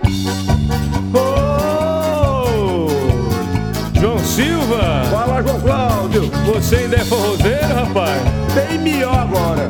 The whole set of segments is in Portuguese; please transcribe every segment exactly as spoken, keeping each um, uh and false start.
Ô, João Silva! Fala, João Cláudio! Você ainda é forrozeiro, rapaz? Bem melhor agora.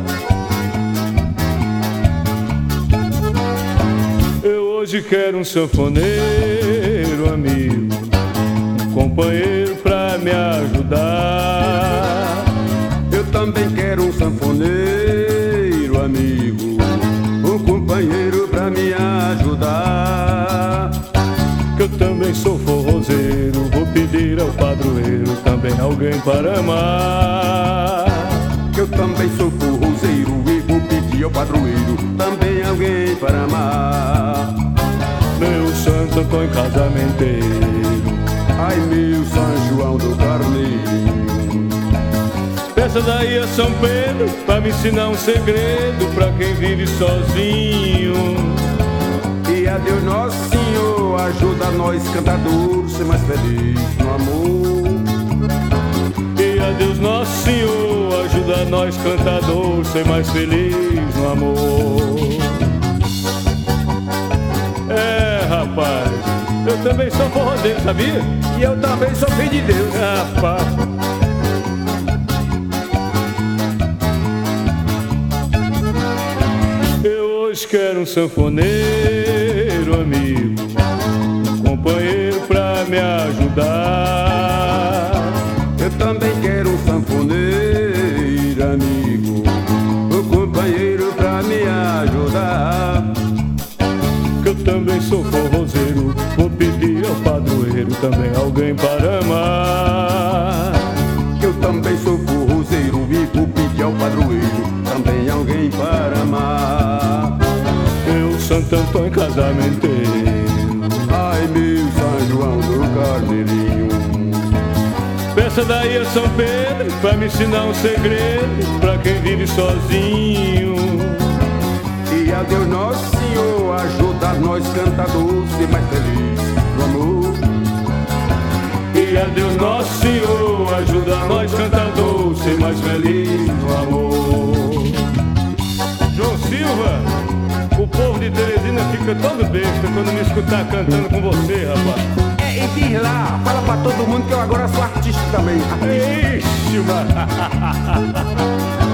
Eu hoje quero um sanfoneiro amigo, um companheiro pra me ajudar. Eu também quero um sanfoneiro amigo, um companheiro pra me ajudar. Que eu também sou forrozeiro, vou pedir ao padroeiro também alguém para amar. Que eu também sou forrozeiro e vou pedir ao padroeiro também alguém para amar. Meu Santo Antônio casamenteiro, ai meu São João do Carneiro, peça daí a São Pedro pra me ensinar um segredo pra quem vive sozinho. e a Deus Nosso Senhor ajuda nós cantadores ser mais feliz no amor. E a Deus Nosso Senhor ajuda nós cantadores ser mais feliz no amor. É, rapaz, eu também sou forrozeiro, sabia? E eu também sou filho de Deus. Rapaz, eu hoje quero um sanfoneiro amigo, um companheiro pra me ajudar. Eu também quero um sanfoneiro amigo, um companheiro pra me ajudar. Que eu também sou forrozeiro, vou pedir ao padroeiro também alguém para amar. Que eu também sou forrozeiro e vou pedir ao padroeiro também alguém para amar. Eu, Santo Antônio casamenteiro, Ai meu São João do Carneirinho, peça daí a São Pedro pra me ensinar um segredo pra quem vive sozinho. e a Deus Nosso Senhor ajuda nós cantadores ser mais felizes no amor. E a Deus Nosso Senhor ajuda nós cantadores ser mais felizes no amor. João Silva, o povo de Teresina fica todo besta quando me escutar cantando com você, rapaz. É, e diz lá, fala pra todo mundo que eu agora sou artista também. Artista. Ixi, mano.